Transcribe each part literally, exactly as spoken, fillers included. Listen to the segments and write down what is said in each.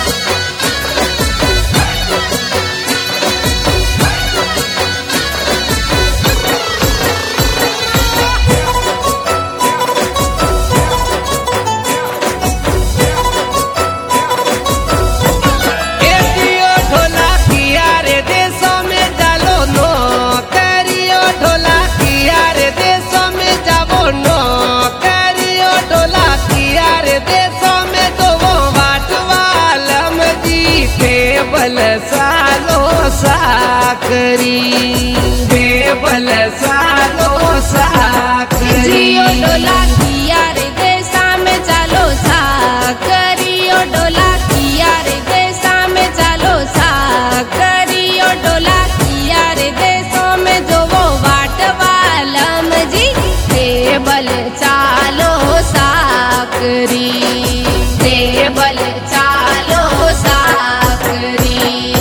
सालो साकरी बेबल सालो साकरी जियो डोला किया रे देशा में चालो साकरी ओ डोला किया रे देशा में चालो साकरी ओ डोला किया रे देशों में जो वो वाट वालम जी बेबल चालो साकरी बेबल चालो साकरी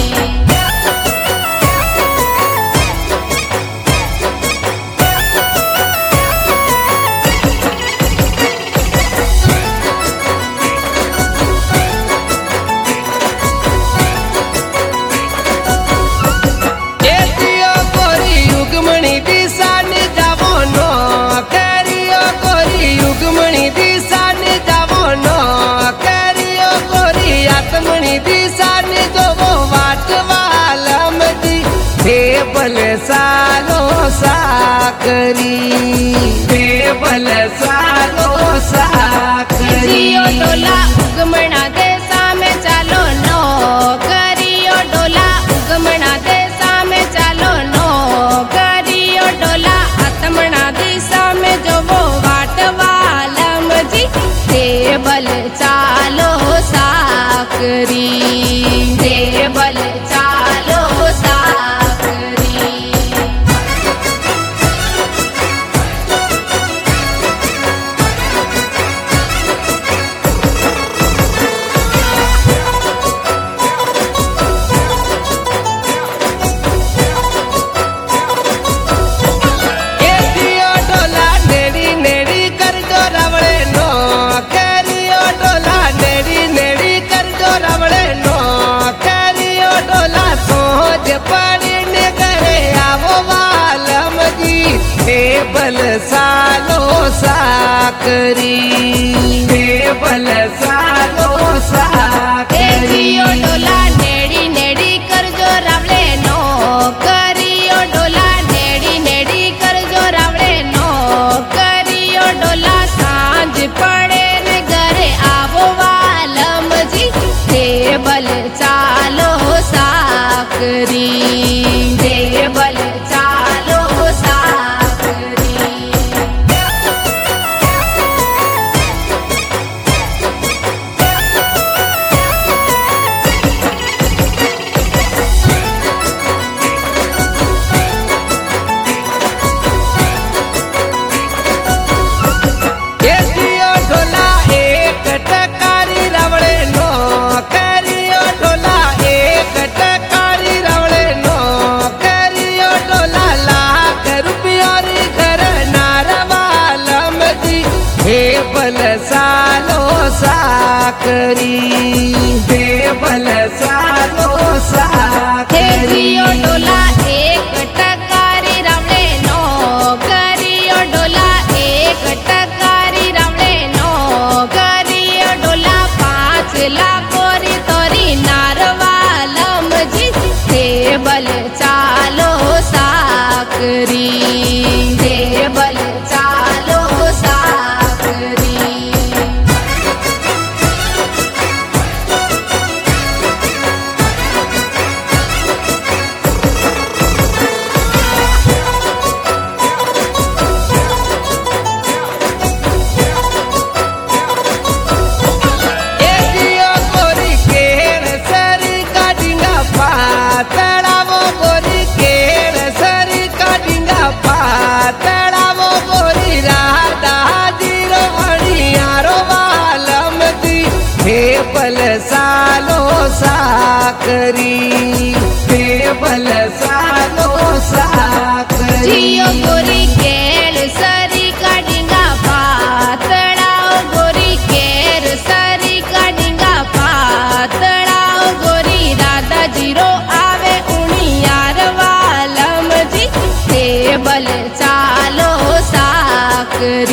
बेबल सालो साकरी बेबल सालो साकरी जियो डोला उगमना देशा में चालो नो करियो डोला उगमना देशा में चालो नो करियो डोला आत्मना दिशा में जो वो वाट वालम जी बेबल चालो साकरी बेबल चालो साकरी बेबल सालो साकरी बेबल सालो साकरी जियो डोला नेड़ी नेड़ी कर जो रावले नो करियो डोला नेड़ी नेड़ी कर जो रावले नो करियो डोला सांझ पड़े न घरे आवो वालम जी बेबल चालो साकरी बेबल चालो साकरी बेबल सालो साकरी बेबल सालो साकरी जियो डोला एक टकारी रावले नो करियो डोला एक टकारी रावले नो करियो डोला पाँच लाखोरी तोरी नारवालम जी बेबल चालो साकरी बेबल चालो साकरी बेबल सालो साकरी बेबल सालो साकरी जियो गोरी केर सरी काडिंगा पातड़ा गोरी केर सरी काडिंगा पातड़ा टेबल चालो साकरी।